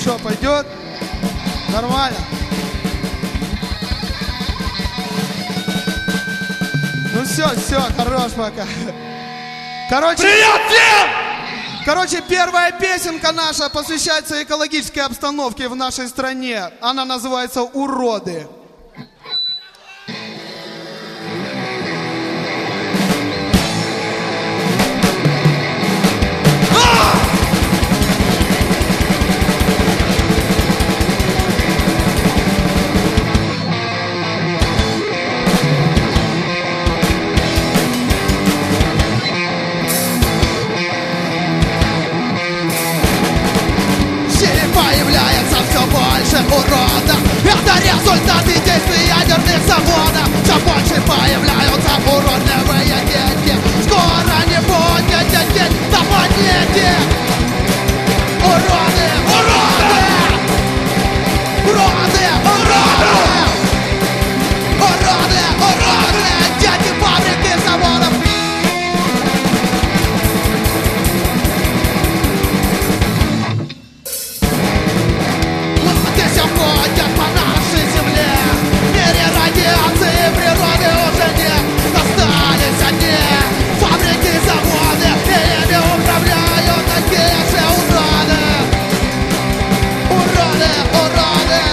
Что, пойдет? Нормально. Ну все, хорош пока. Короче, Привет всем! Короче, первая песенка наша посвящается экологической обстановке в нашей стране. Она называется «Уроды». Появляется все больше уродов. Это результаты действий ядерных заводов. Все больше появляются уродливые дети. Скоро не будет детей на планете. Уроды, уроды, уроды, уроды, уроды, уроды, дети фабрики заводов. Ходят по нашей земле. В мире радиации природы уже нет. Остались одни фабрики, заводы, и ими управляют такие же уроды. Уроды, уроды,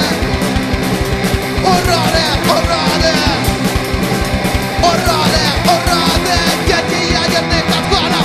уроды, уроды, уроды, уроды, дети ядерных отходов.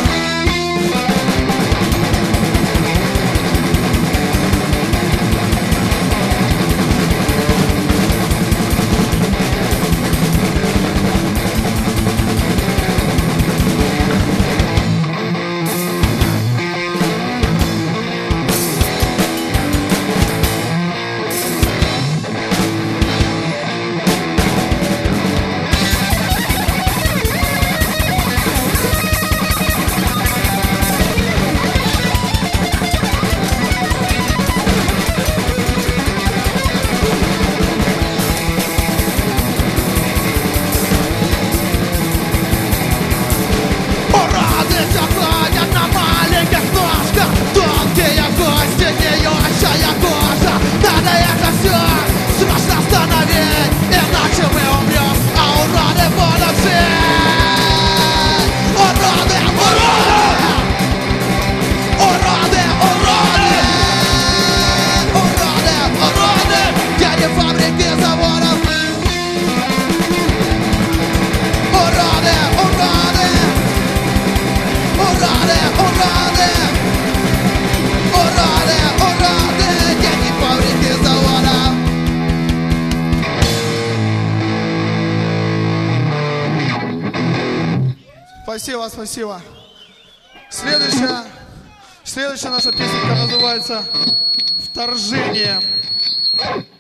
Спасибо, спасибо. Следующая наша песенка называется «Вторжение».